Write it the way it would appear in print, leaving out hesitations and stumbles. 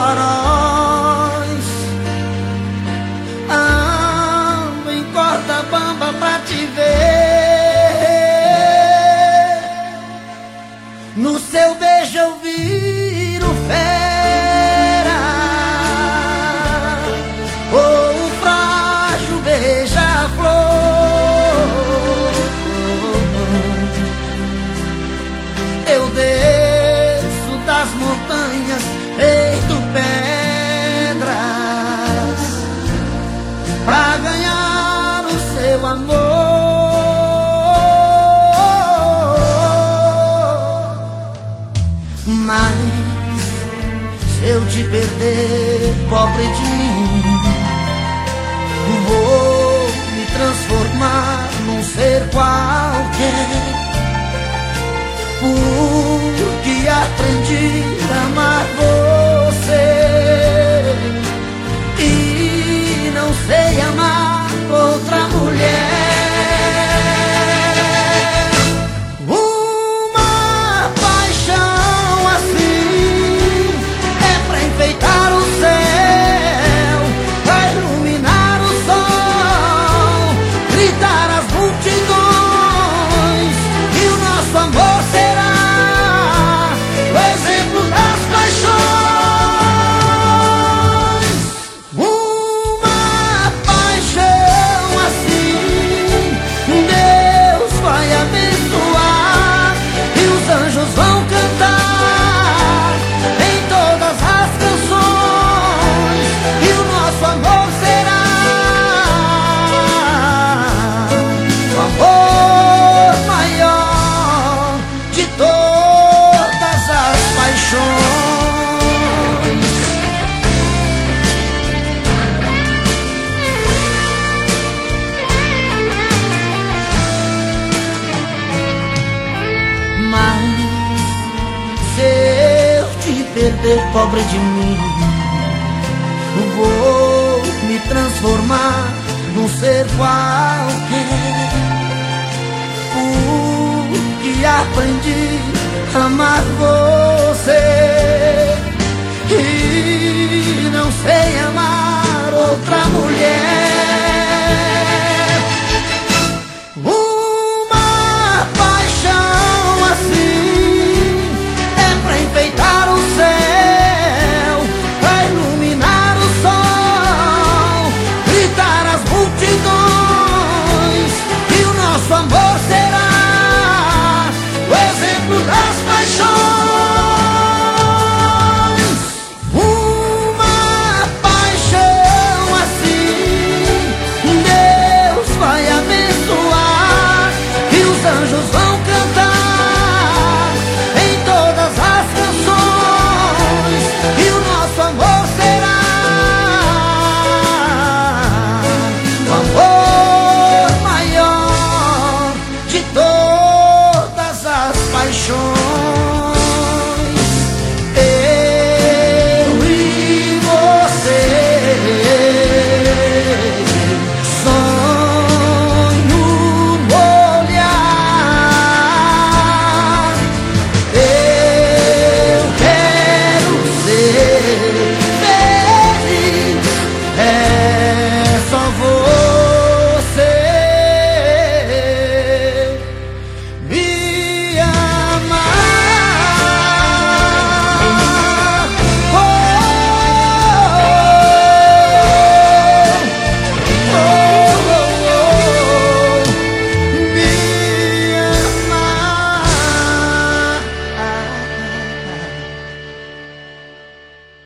faróis. Ando em corda bamba pra te ver. No seu beijo eu viro fera, ou o frágil beija-flor. Eu desço das montanhas feito pedras pra ganhar o seu amor. Mas se eu te perder, pobre de mim, vou me transformar num ser qualquer, porque aprendi a amar você e não sei amar outra mulher. Uma paixão assim é pra enfeitar o céu, pra iluminar o sol, gritar as multidões, e o nosso amor será o exemplo das paixões. Uma paixão assim Deus vai abençoar, e os anjos vão cantar em todas as canções, e o nosso amor será o amor maior de todas as paixões. Mas se eu te perder, pobre de mim, vou me transformar num ser qualquer, porque aprendi a amar você